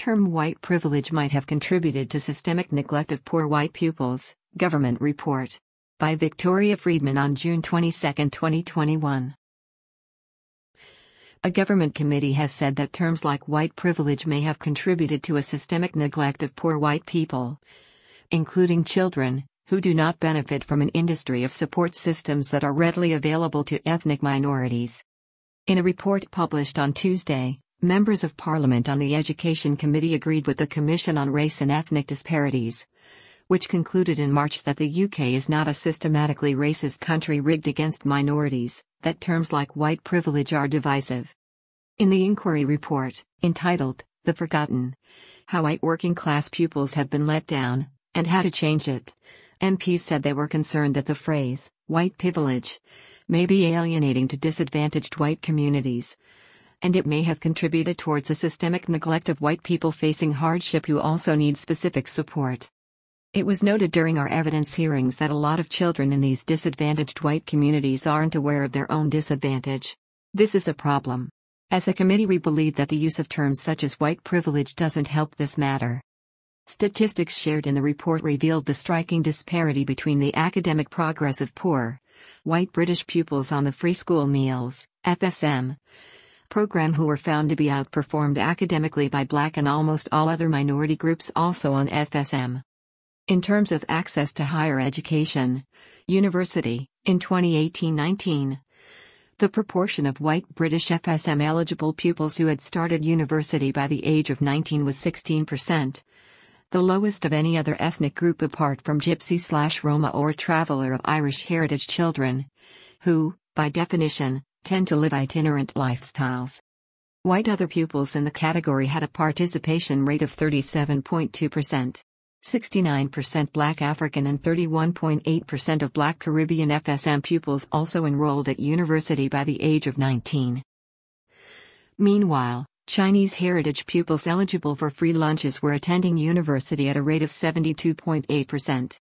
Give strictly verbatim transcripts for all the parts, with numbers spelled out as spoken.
term white privilege might have contributed to systemic neglect of poor white pupils, government report. By Victoria Friedman on June twenty-second, twenty twenty-one. A government committee has said that terms like white privilege may have contributed to a systemic neglect of poor white people, including children, who do not benefit from an industry of support systems that are readily available to ethnic minorities. In a report published on Tuesday, members of Parliament on the Education Committee agreed with the Commission on Race and Ethnic Disparities, which concluded in March that the U K is not a systematically racist country rigged against minorities, that terms like white privilege are divisive. In the inquiry report, entitled, The Forgotten: How White Working Class Pupils Have Been Let Down, and How to Change It, M Ps said they were concerned that the phrase, white privilege, may be alienating to disadvantaged white communities, and it may have contributed towards a systemic neglect of white people facing hardship who also need specific support. It was noted during our evidence hearings that a lot of children in these disadvantaged white communities aren't aware of their own disadvantage. This is a problem. As a committee, we believe that the use of terms such as white privilege doesn't help this matter. Statistics shared in the report revealed the striking disparity between the academic progress of poor, white British pupils on the Free School Meals, F S M, program who were found to be outperformed academically by Black and almost all other minority groups also on F S M. In terms of access to higher education, university, in twenty eighteen nineteen, the proportion of white British F S M-eligible pupils who had started university by the age of nineteen was sixteen percent, the lowest of any other ethnic group apart from Gypsy/Roma or traveller of Irish heritage children, who, by definition, tend to live itinerant lifestyles. White other pupils in the category had a participation rate of thirty-seven point two percent. sixty-nine percent Black African and thirty-one point eight percent of Black Caribbean F S M pupils also enrolled at university by the age of nineteen. Meanwhile, Chinese heritage pupils eligible for free lunches were attending university at a rate of seventy-two point eight percent.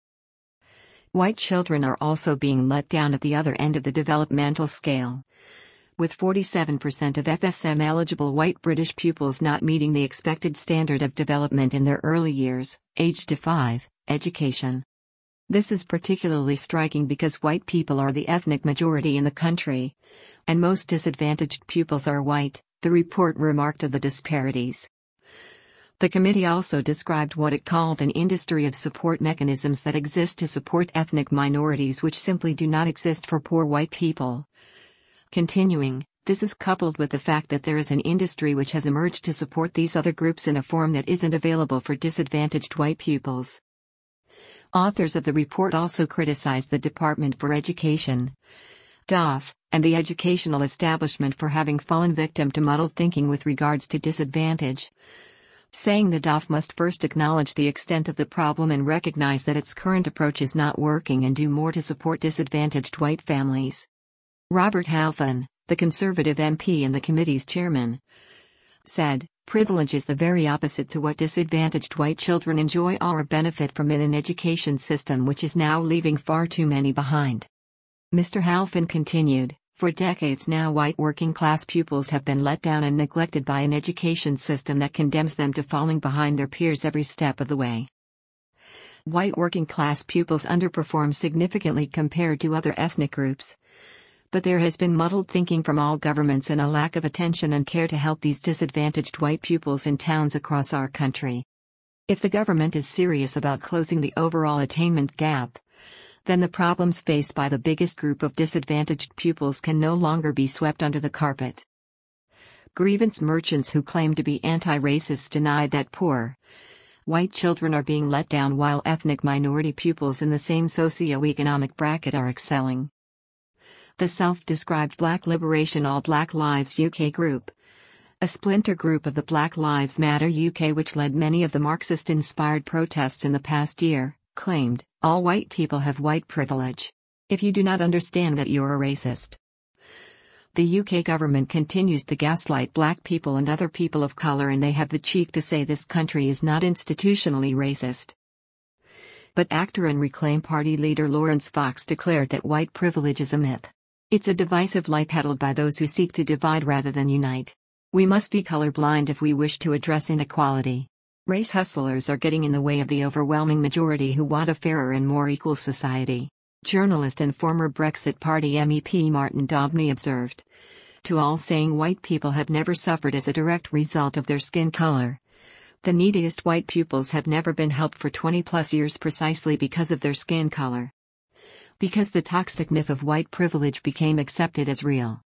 White children are also being let down at the other end of the developmental scale, with forty-seven percent of F S M-eligible white British pupils not meeting the expected standard of development in their early years, age to five, education. This is particularly striking because white people are the ethnic majority in the country, and most disadvantaged pupils are white, the report remarked of the disparities. The committee also described what it called an industry of support mechanisms that exist to support ethnic minorities which simply do not exist for poor white people. Continuing, this is coupled with the fact that there is an industry which has emerged to support these other groups in a form that isn't available for disadvantaged white pupils. Authors of the report also criticized the Department for Education, D O F, and the educational establishment for having fallen victim to muddled thinking with regards to disadvantage, saying the D O F must first acknowledge the extent of the problem and recognize that its current approach is not working and do more to support disadvantaged white families. Robert Halfon, the Conservative M P and the committee's chairman, said, "Privilege is the very opposite to what disadvantaged white children enjoy or benefit from in an education system which is now leaving far too many behind." Mister Halfon continued, "For decades now white working-class pupils have been let down and neglected by an education system that condemns them to falling behind their peers every step of the way. White working-class pupils underperform significantly compared to other ethnic groups. But there has been muddled thinking from all governments and a lack of attention and care to help these disadvantaged white pupils in towns across our country. If the government is serious about closing the overall attainment gap, then the problems faced by the biggest group of disadvantaged pupils can no longer be swept under the carpet." Grievance merchants who claim to be anti-racists denied that poor, white children are being let down while ethnic minority pupils in the same socio-economic bracket are excelling. The self-described Black Liberation All Black Lives U K group, a splinter group of the Black Lives Matter U K which led many of the Marxist-inspired protests in the past year, claimed, "All white people have white privilege. If you do not understand that, you're a racist." The U K government continues to gaslight black people and other people of color, and they have the cheek to say this country is not institutionally racist. But actor and Reclaim Party leader Laurence Fox declared that white privilege is a myth. It's a divisive lie peddled by those who seek to divide rather than unite. We must be colorblind if we wish to address inequality. Race hustlers are getting in the way of the overwhelming majority who want a fairer and more equal society. Journalist and former Brexit Party M E P Martin Daubney observed. To all saying white people have never suffered as a direct result of their skin color. The neediest white pupils have never been helped for twenty plus years precisely because of their skin color. Because the toxic myth of white privilege became accepted as real.